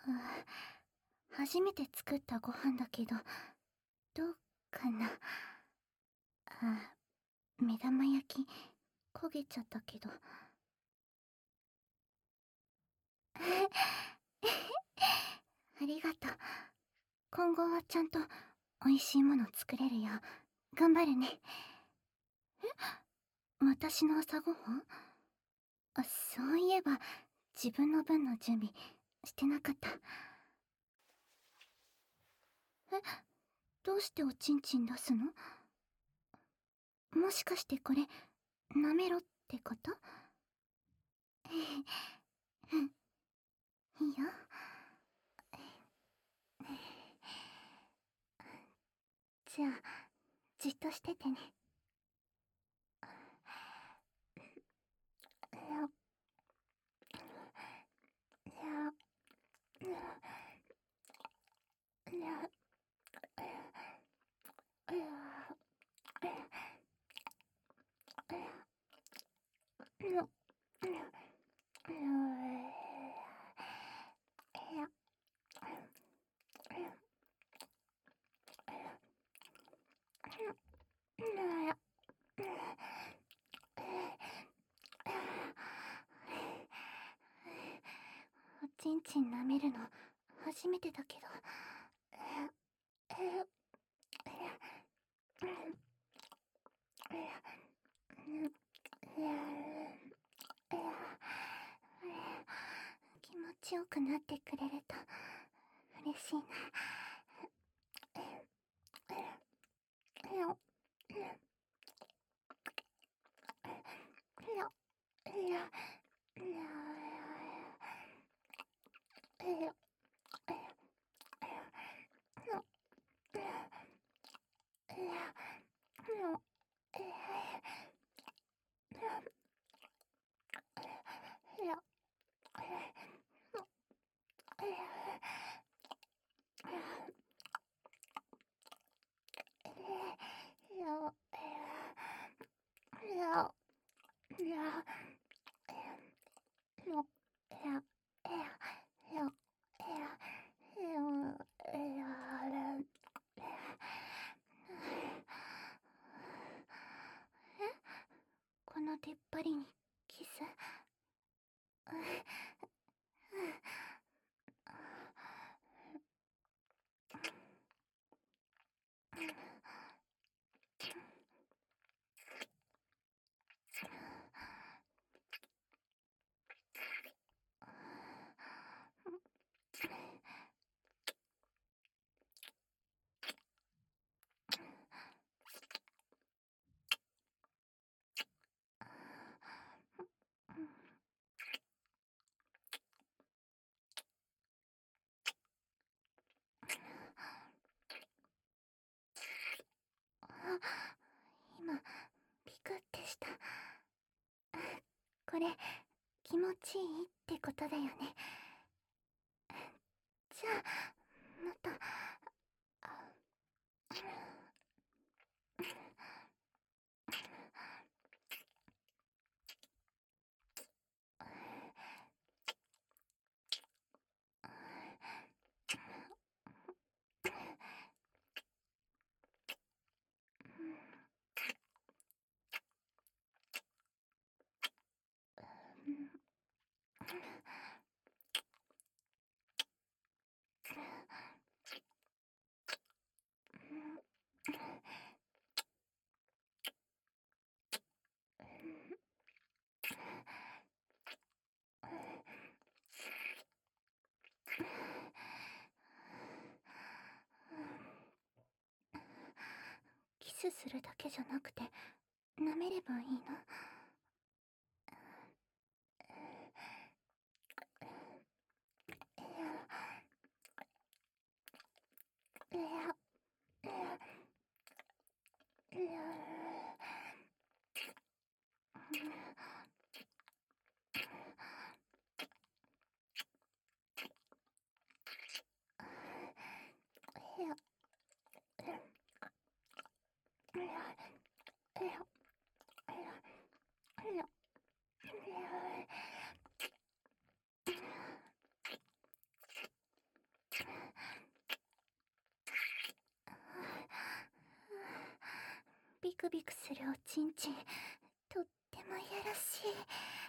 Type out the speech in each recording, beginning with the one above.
初めて作ったご飯だけど、どうかな。目玉焼き、焦げちゃったけど。ありがとう。今後はちゃんと美味しいもの作れるよう頑張るね。私の朝ごはん？そういえば自分の分の準備してなかった。どうしておちんちん出すの？もしかしてこれ舐めろってこと？うん、いいよ。じゃあじっとしててね。おちんちん舐めるの初めてだけど。気持ちよくなってくれると嬉しいな。この出っ張りにキス？今ビクってした。これ気持ちいいってことだよね。じゃあもっと。キスするだけじゃなくて舐めればいいの？ ビクするおちんちん、とってもいやらしい。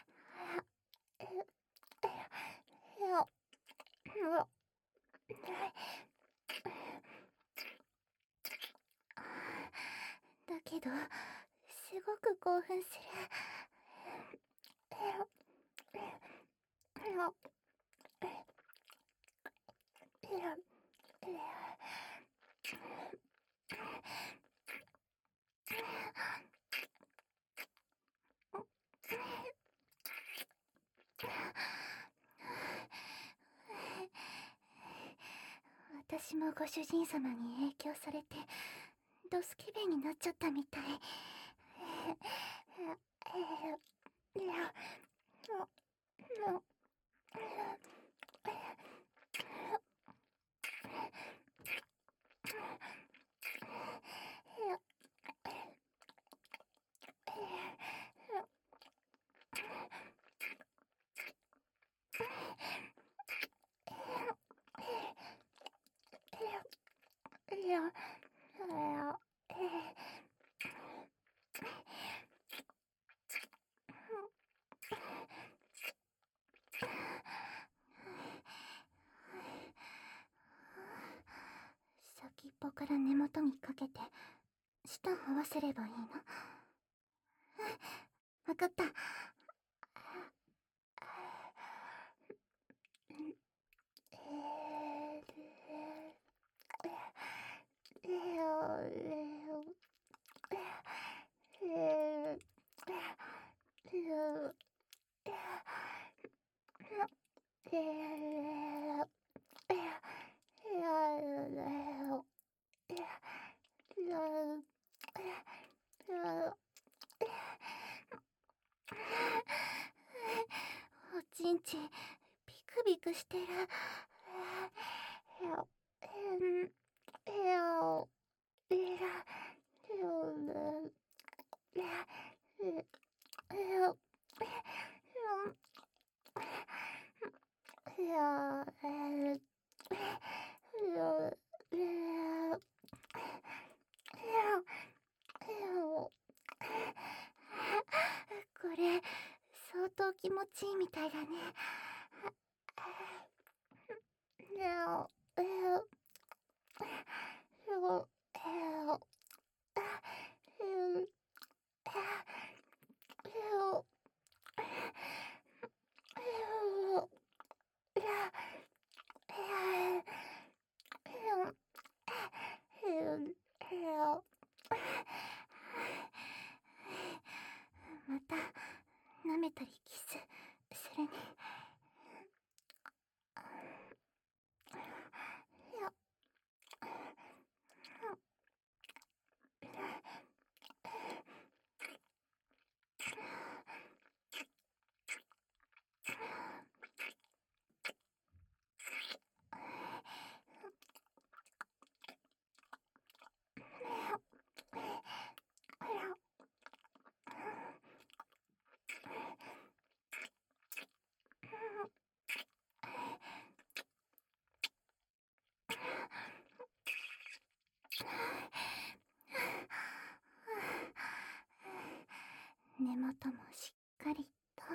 だけど、すごく興奮する。私もご主人様に影響されてドスケベになっちゃったみたい。先っぽから根元にかけて舌を合わせればいいの？わかった。おちんちんビクビクしてる。これ相当気持ちいいみたいだね。また舐めたりキスするね。根元もしっかりと。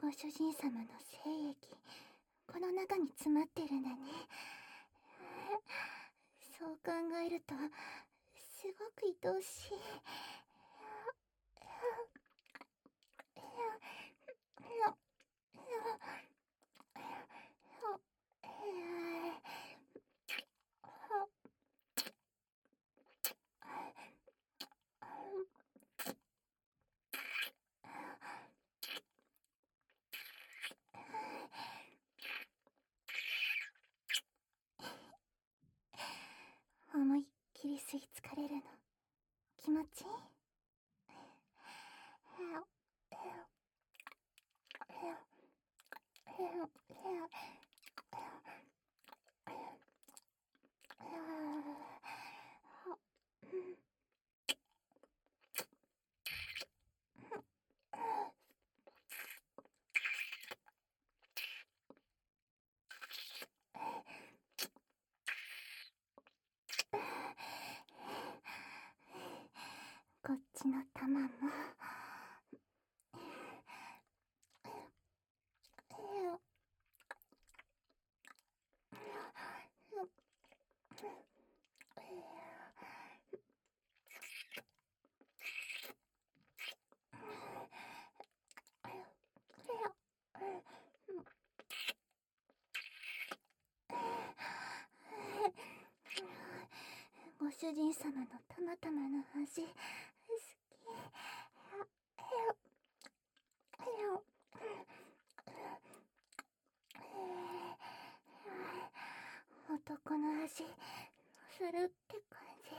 ご主人様の精液、この中に詰まってるんだね。そう考えると、すごく愛おしい。思いっきり吸い付かれるの気持ちいい。こっちの玉も。ご主人様のたまたまの味、好き。男の味、するって感じ。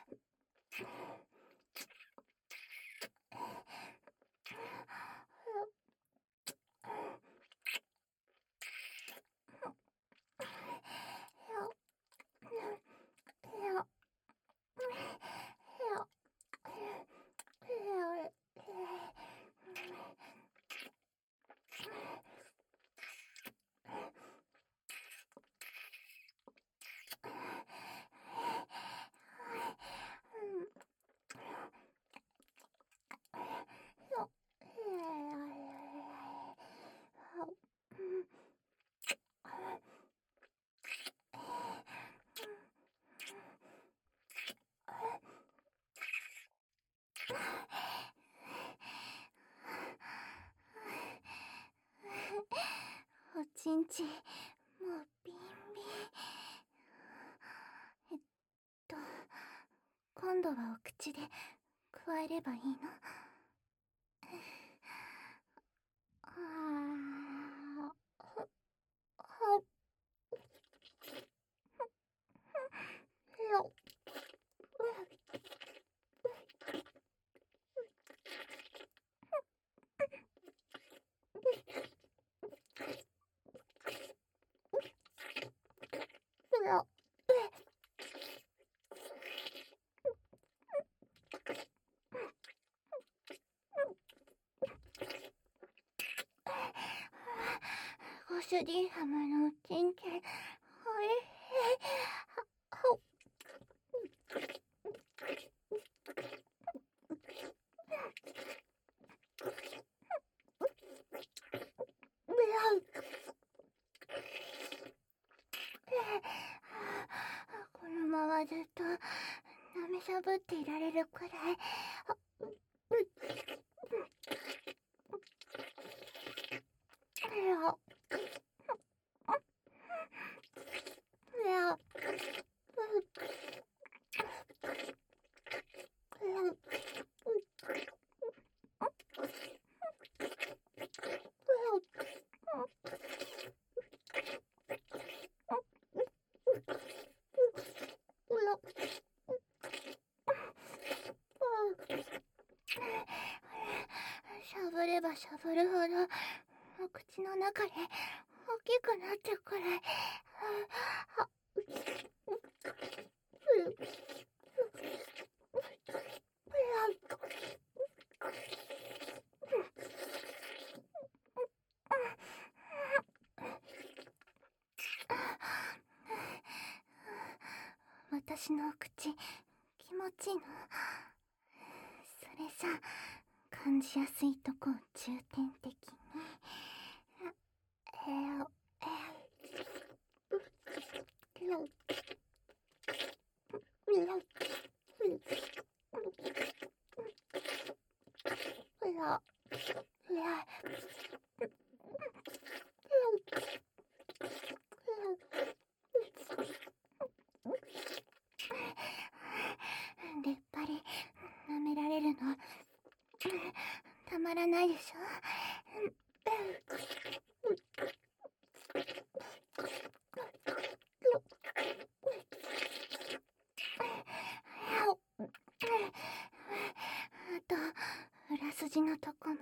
おちんちん、もうビンビン。今度はお口で加えればいいの？ご主人様のおちんちん、おいしい。このままずっと舐めしゃぶっていられるくらい。しゃぶればしゃぶるほどお口の中で大きくなってくらい。私のお口気持ちいいの？それじゃ感じやすいとこを重点的に。 出っ張り舐められるのたまらないでしょ。あと裏筋のとこも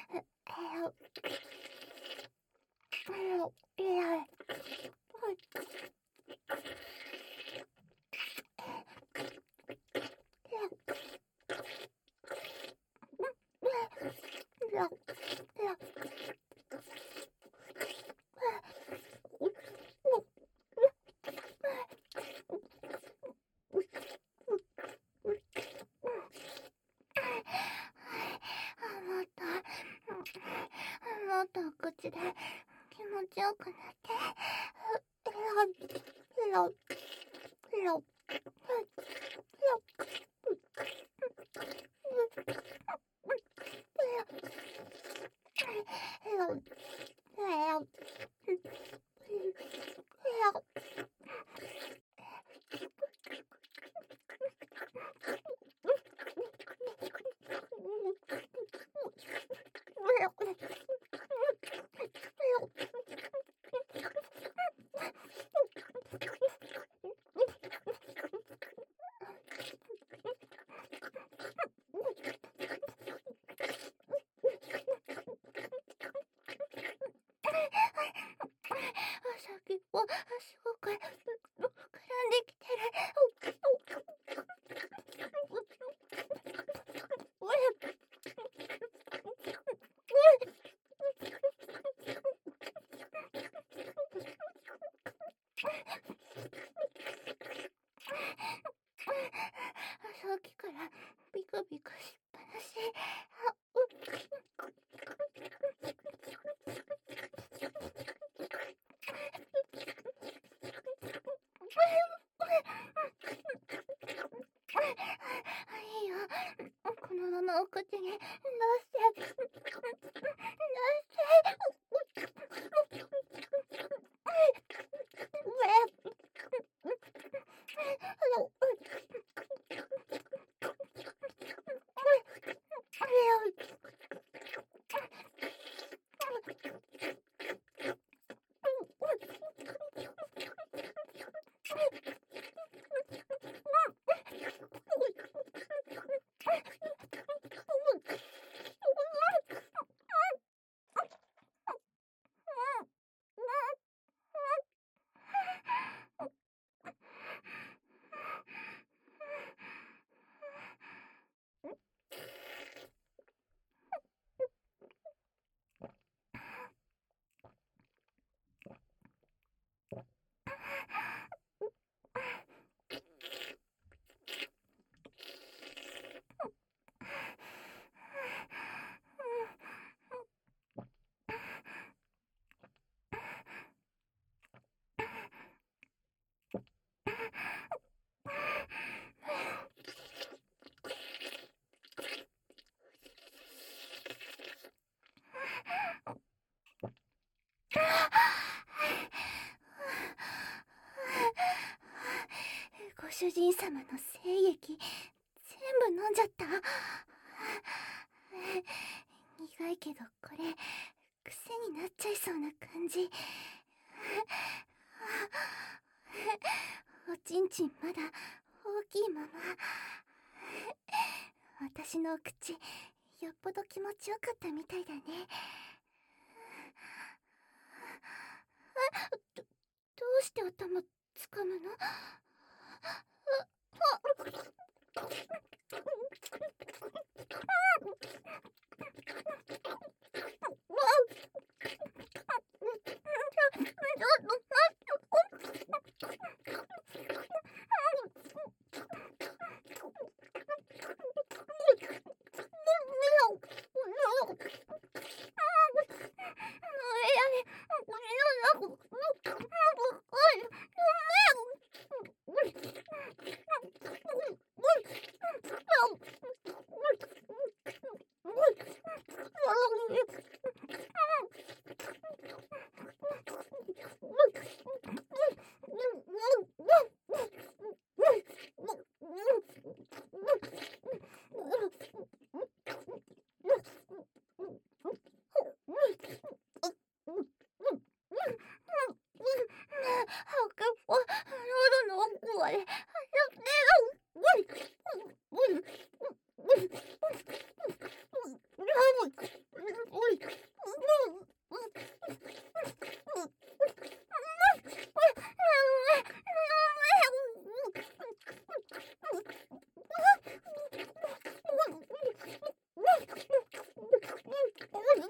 もっとお口で気持ちよくなって。先をすごく膨らんできてる。さっきからビクビクしっぱなし。いいよ、このままお口に出してご主人様の精液全部飲んじゃった。苦いけどこれ癖になっちゃいそうな感じ。おちんちんまだ大きいまま。私のお口よっぽど気持ちよかったみたいだね。どうして頭つかむの？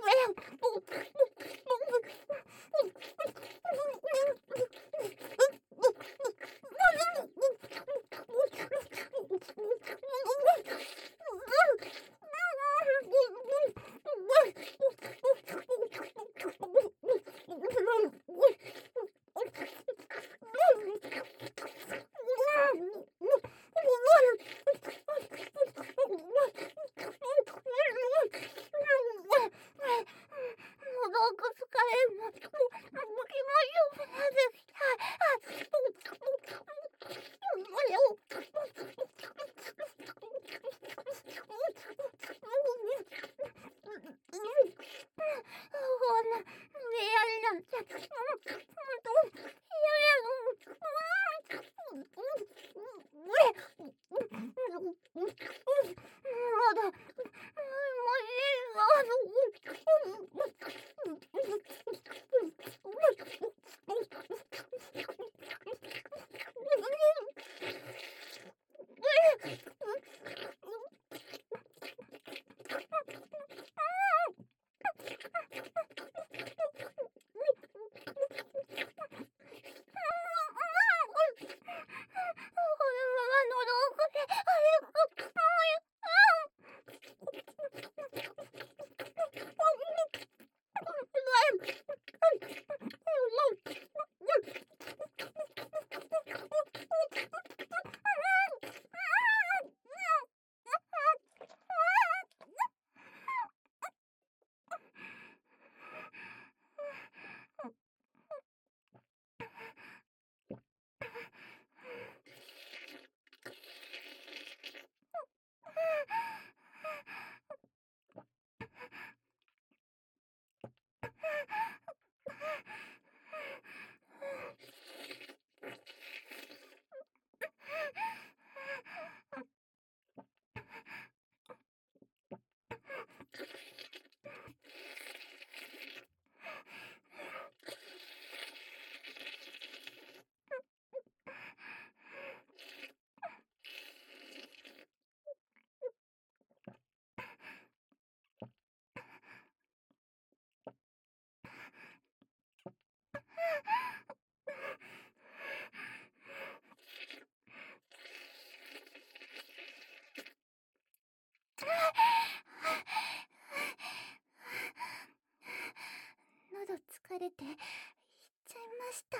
喉疲れていっちゃいました。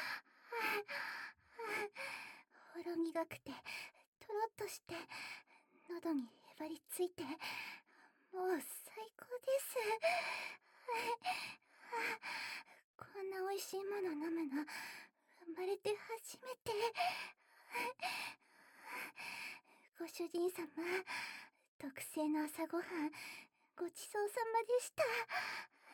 ほろ苦くてとろっとして喉にへばりついて、もう最高です。こんな美味しいもの飲むの生まれて初めて。ご主人様、特製の朝ごはんごちそうさまでした。